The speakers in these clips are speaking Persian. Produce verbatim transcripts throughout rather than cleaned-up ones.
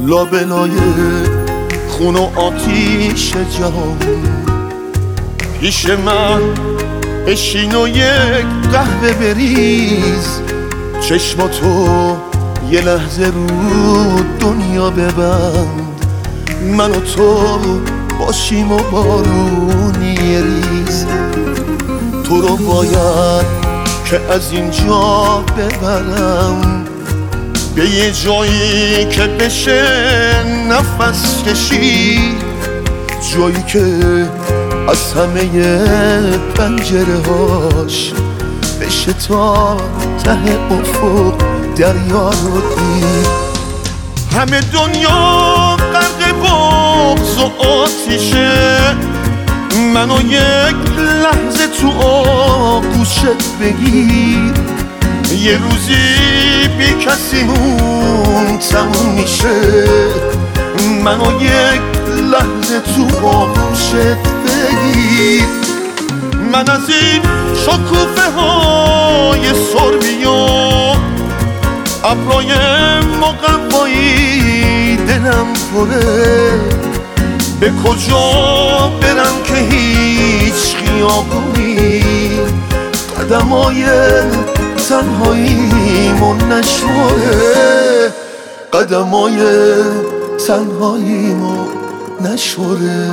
لابلای خون و آتیش جهان پیش من بشین و یک قهوه بریز، چشماتو یه لحظه رو دنیا ببند، من و تو باشیم و بارونی ریز. تو رو باید که از اینجا ببرم به یه جایی که بشه نفس کشید، جایی که از همه پنجره هاش بشه تا ته افق دریا رو دید. همه دنیا غرق بغض و آتیشه، منو یک لحظه تو آغوشت بگیر، یه روزی بی کسیمون تموم میشه، منو یک لحظه تو آغوشت بگیر. من از این شکوفه های سربی و ابرای مقوایی دلم پره، به کجا برم که هیچ خیابونی قدمای تنهاییمو نشوره، قدمای تنهاییمو نشوره.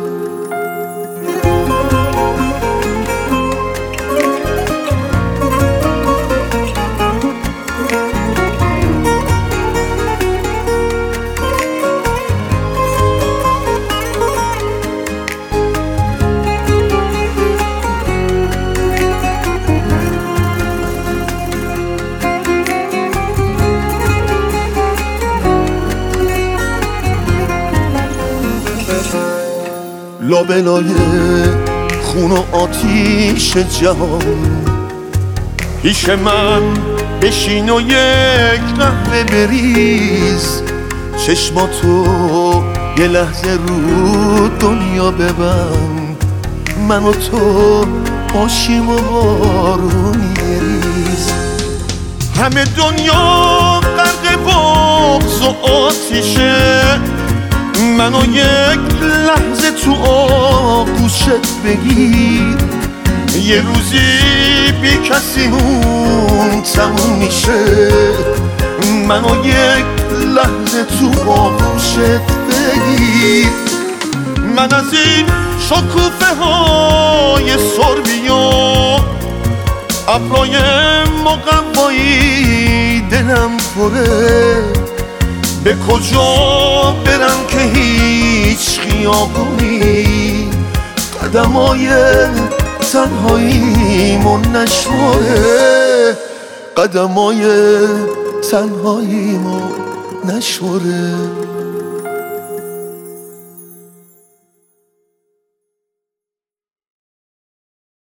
لابلای خون و آتیش جهان پیش من بشین و یک قهوه بریز، چشماتو یه لحظه رو دنیا ببند، من و تو باشیم و بارونی ریز. همه دنیا غرق بغض و آتیشه، منو یک لحظه تو آغوشت بگیر، یه روزی بی کسیمون تموم میشه، منو یک لحظه تو آغوشت بگیر. من از این شکوفه های سربی و ابرای مقوایی دلم پره، به کجا برم که هیچ خیابونی قدمای تنهاییمو نشوره، قدمای تنهاییمو نشوره.